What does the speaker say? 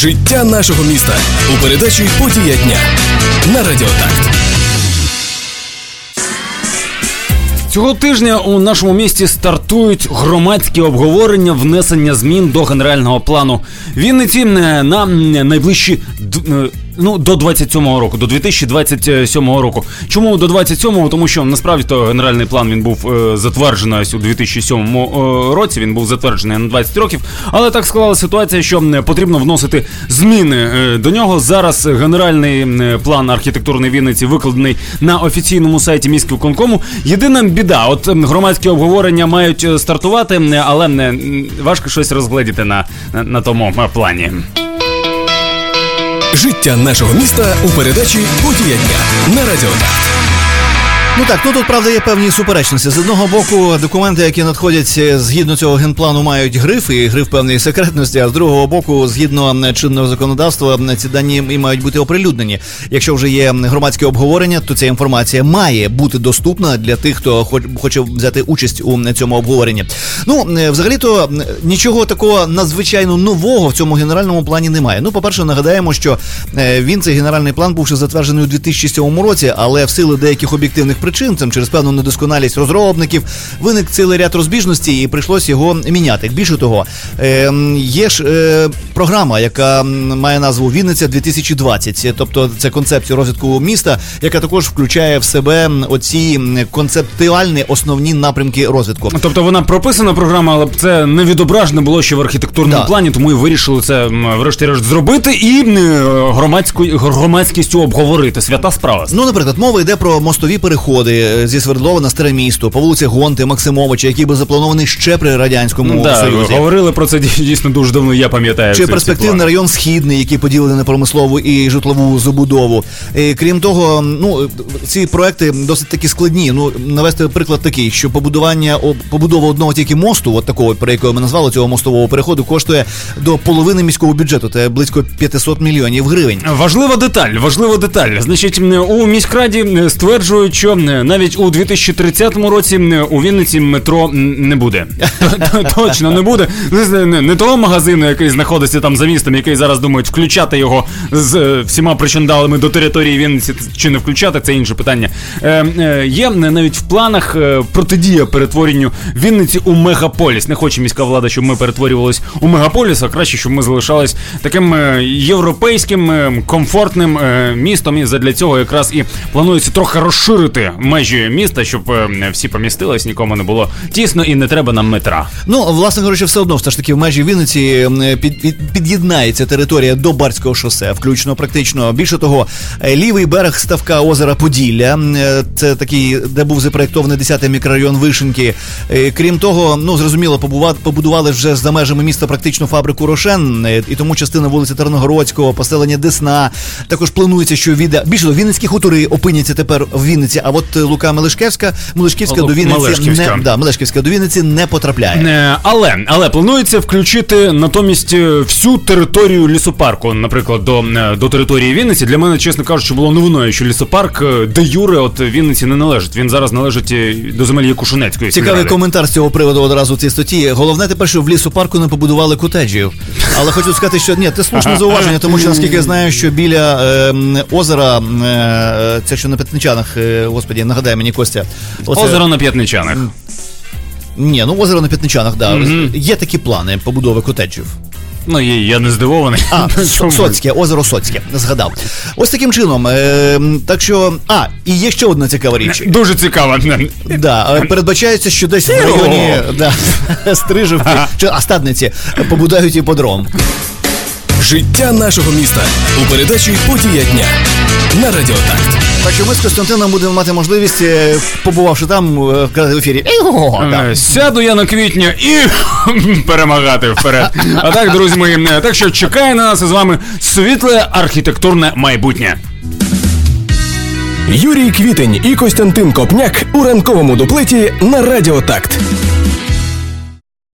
Життя нашого міста у передачі «Подія дня» на Радіо Такт. Цього тижня у нашому місті стартують громадські обговорення внесення змін до генерального плану Вінниці на найближчі до 27-го року, до 2027 року. Чому до 27-го? Тому що насправді то генеральний план він був затверджений ось у 2007 році, він був затверджений на 20 років, але так склалася ситуація, що потрібно вносити зміни до нього. Зараз генеральний план архітектурної Вінниці викладений на офіційному сайті міськвиконкому. Єдина біда, от громадські обговорення мають стартувати, але важко щось розгледіти на тому плані. Життя нашого міста у передачі «Подія дня» на Радіо Такт. Тут, правда, є певні суперечності. З одного боку, документи, які надходять згідно цього генплану, мають гриф, і гриф певної секретності, а з другого боку, згідно чинного законодавства, ці дані і мають бути оприлюднені. Якщо вже є громадське обговорення, то ця інформація має бути доступна для тих, хто хоче взяти участь у цьому обговоренні. Взагалі-то, нічого такого надзвичайно нового в цьому генеральному плані немає. По-перше, нагадаємо, що цей генеральний план був ще затверджений у 2007 році, але в силу деяких об'єктивних причин, через певну недосконалість розробників, виник цілий ряд розбіжностей і прийшлося його міняти. Більше того, є ж програма, яка має назву «Вінниця 2020», тобто це концепція розвитку міста, яка також включає в себе оці концептуальні основні напрямки розвитку. Тобто вона прописана програма, але це не відображено було ще в архітектурному плані, тому і вирішили це врешті-решт зробити і громадськістю обговорити. Свята справа. Наприклад, мова йде про мостові переходи зі Свердлова на Старе місто, по вулиці Гонти, Максимовича, який був запланований ще при Радянському Союзі. Говорили про це дійсно дуже давно, я пам'ятаю. Чи перспективний район Східний, який поділений на промислову і житлову забудову. Крім того, ці проекти досить таки складні. Навести приклад такий, що побудова одного тільки мосту, от такого, про якого ми назвали, цього мостового переходу, коштує до половини міського бюджету, це близько 500 мільйонів гривень. Важлива деталь. Значить, у міськраді стверджують, що навіть у 2030 році у Вінниці метро не буде. Точно не буде. Не того магазину, який знаходиться там за містом, який зараз думають включати його з всіма причиндалами до території Вінниці чи не включати, це інше питання. Є навіть в планах протидія перетворенню Вінниці у мегаполіс. Не хоче міська влада, щоб ми перетворювалися у мегаполіс, а краще, щоб ми залишались таким європейським, комфортним містом. І задля цього якраз і планується трохи розширити межі міста, щоб всі помістились, нікому не було тісно і не треба нам метра. Власне говорячи, все одно, все ж таки в межі Вінниці під'єднається територія до Барського шосе, включно практично. Більше того, лівий берег ставка озера Поділля, це такий, де був запроєктований 10-й мікрорайон Вишеньки. Крім того, зрозуміло, побудували вже за межами міста практично фабрику «Рошен», і тому частина вулиці Тарногородського, поселення Десна. Також планується, що більше того, Вінницькі хутори опиняться тепер в Вінниці, а от Лука Мелешківська до Вінниці не потрапляє. Але планується включити натомість всю територію лісопарку, наприклад, до території Вінниці. Для мене, чесно кажучи, було новиною, що лісопарк де юре от Вінниці не належить. Він зараз належить до земель Якушинецької. Цікавий коментар з цього приводу одразу в цій статті. Головне тепер, що в лісопарку не побудували котеджів. Але хочу сказати, що це слушне зауваження, тому що, наскільки я знаю, що біля озера, це що на П'ятничанах, господі, нагадай мені, Костя. Озеро на П'ятничанах. Ні, озеро на П'ятничанах, Є такі плани побудови котеджів. Я не здивований. Озеро Соцьке, згадав. Ось таким чином. Так що, і є ще одна цікава річ. Дуже цікава. Передбачається, що десь в районі Стрижівки чи Стадниці побудують іподром. Життя нашого міста у передачі «Подія дня» на Радіо Такт. Так що ми з Костянтином будемо мати можливість, побувавши там, казати в ефірі. Сяду я на Квітня і перемагати вперед. А так, друзі мої, так що чекає на нас із вами світле архітектурне майбутнє. Юрій Квітень і Костянтин Копняк у ранковому дуплеті на Радіо Такт.